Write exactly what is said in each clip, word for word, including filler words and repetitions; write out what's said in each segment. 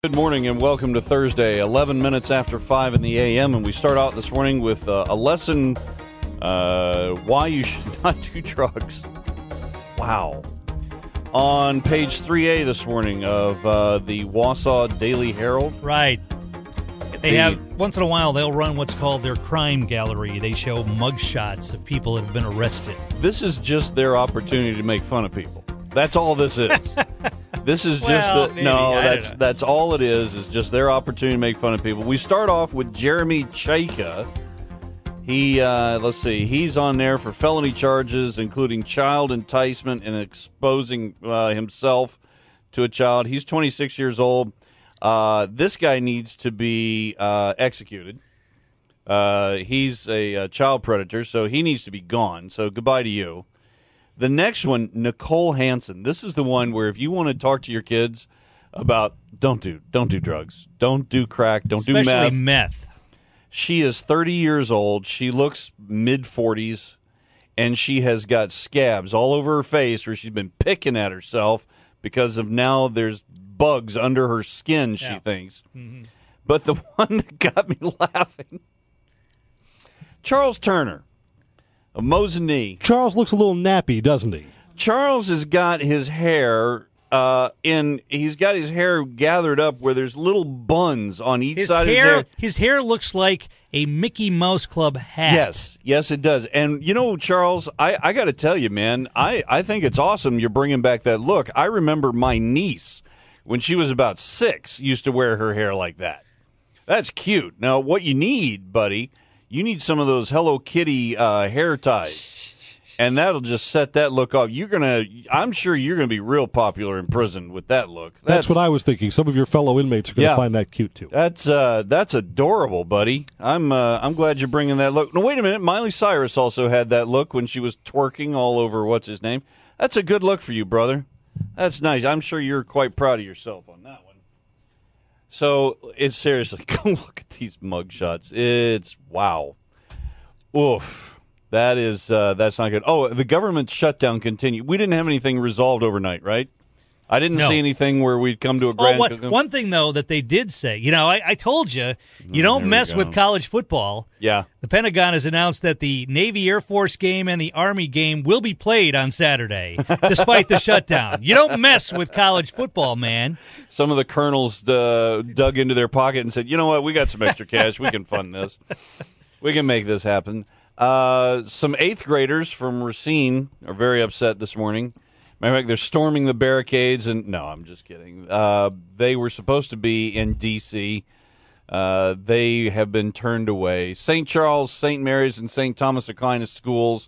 Good morning and welcome to Thursday, eleven minutes after five in the a m. And we start out this morning with uh, a lesson uh, why you should not do drugs. Wow. On page three A this morning of uh, the Wausau Daily Herald. Right. They The- have, once in a while, they'll run what's called their crime gallery. They show mugshots of people that have been arrested. This is just their opportunity to make fun of people. That's all this is. This is just Well, the, maybe, no. I don't That's know. that's all it is. Is just their opportunity to make fun of people. We start off with Jeremy Chaika. He uh, let's see. He's on there for felony charges, including child enticement and exposing uh, himself to a child. He's twenty-six years old. Uh, this guy needs to be uh, executed. Uh, he's a, a child predator, so he needs to be gone. So goodbye to you. The next one, Nicole Hansen. This is the one where if you want to talk to your kids about don't do don't do drugs, don't do crack, don't do Especially meth. meth. She is thirty years old. She looks mid forties, and she has got scabs all over her face where she's been picking at herself because of now there's bugs under her skin, she Yeah. thinks. Mm-hmm. But the one that got me laughing, Charles Turner of Mosinee. Charles looks a little nappy, doesn't he? Charles has got his hair uh, in. He's got his hair gathered up where there's little buns on each His side hair, of his hair. his hair looks like a Mickey Mouse Club hat. Yes, yes, it does. And you know, Charles, I, I got to tell you, man, I, I think it's awesome you're bringing back that look. I remember my niece, when she was about six, used to wear her hair like that. That's cute. Now, what you need, buddy, you need some of those Hello Kitty uh, hair ties, and that'll just set that look off. You're gonna, I'm sure you're gonna be real popular in prison with that look. That's, what I was thinking. Some of your fellow inmates are going to Yeah. find that cute, too. That's uh, that's adorable, buddy. I'm uh, I'm glad you're bringing that look. No, wait a minute. Miley Cyrus also had that look when she was twerking all over what's his name. That's a good look for you, brother. That's nice. I'm sure you're quite proud of yourself on that one. So it's seriously, go look at these mugshots. It's wow. Oof. That is uh, that's not good. Oh, the government shutdown continued. We didn't have anything resolved overnight, right? I didn't No. see anything where we'd come to a Oh, grand. what, one thing, though, that they did say, you know, I, I told you, you there don't we mess go. with college football. Yeah. The Pentagon has announced that the Navy Air Force game and the Army game will be played on Saturday, despite the shutdown. You don't mess with college football, man. Some of the colonels uh, dug into their pocket and said, you know what, we got some extra cash. We can fund this. We can make this happen. Uh, some eighth graders from Racine are very upset this morning. Matter of fact, they're storming the barricades. And no, I'm just kidding. Uh, they were supposed to be in D C Uh, they have been turned away. Saint Charles, Saint Mary's, and Saint Thomas Aquinas schools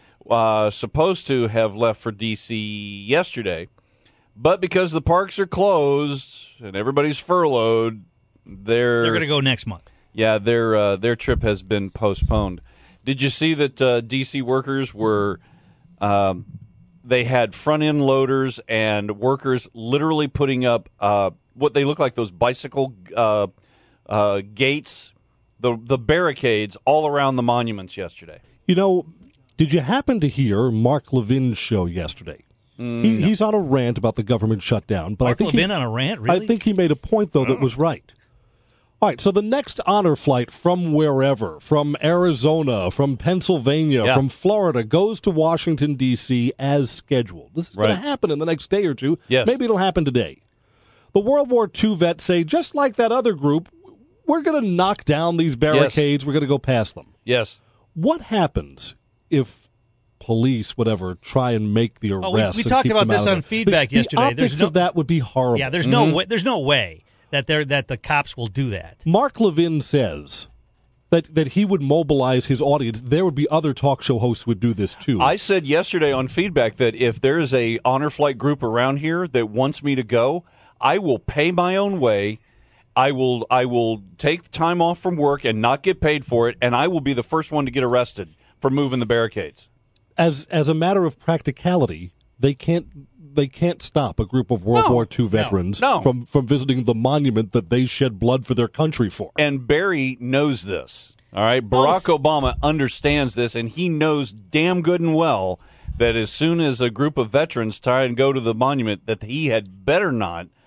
uh, supposed to have left for D C yesterday. But because the parks are closed and everybody's furloughed, they're They're going to go next month. yeah, their uh, their trip has been postponed. Did you see that uh, D C workers were? Um, they had front end loaders and workers literally putting up uh, what they look like those bicycle uh, uh, gates, the the barricades all around the monuments yesterday. You know, did you happen to hear Mark Levin's show yesterday? he, He's on a rant about the government shutdown. But Mark I think Levin he, on a rant, really? I think he made a point, though, that was right. All right, so the next honor flight from wherever, from Arizona, from Pennsylvania, Yeah. from Florida, goes to Washington, D C as scheduled. This is going Right. to happen in the next day or two. Yes. Maybe it'll happen today. The World War Two vets say, just like that other group, we're going to knock down these barricades. We're going to go past them. Yes. What happens if police, whatever, try and make the Oh, we- arrest? we and talked keep about them this out of on there? feedback the, yesterday. The There's optics no- of that would be horrible. Yeah, there's no way. There's no way that they're that the cops will do that. Mark Levin says that that he would mobilize his audience. There would be other talk show hosts who would do this too. I said yesterday on feedback that if there is a honor flight group around here that wants me to go, I will pay my own way. I will I will take time off from work and not get paid for it, and I will be the first one to get arrested for moving the barricades. as as a matter of practicality, they can't they can't stop a group of World No, War Two veterans no. from from visiting the monument that they shed blood for their country for. And Barry knows this. All right, Barack Obama understands this, and he knows damn good and well that as soon as a group of veterans try and go to the monument, that he had better not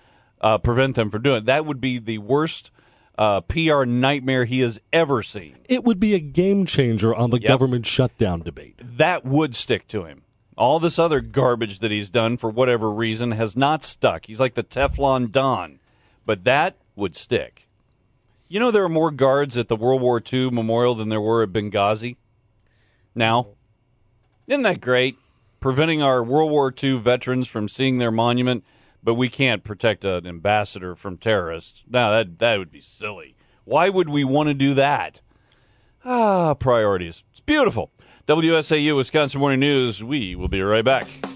uh, prevent them from doing it. That would be the worst uh, P R nightmare he has ever seen. It would be a game changer on the Yep. government shutdown debate. That would stick to him. All this other garbage that he's done for whatever reason has not stuck. He's like the Teflon Don. But that would stick. You know there are more guards at the World War Two memorial than there were at Benghazi now? Isn't that great? Preventing our World War Two veterans from seeing their monument, but we can't protect an ambassador from terrorists. No, that, that would be silly. Why would we want to do that? Ah, priorities. It's beautiful. W S A U, Wisconsin Morning News. We will be right back.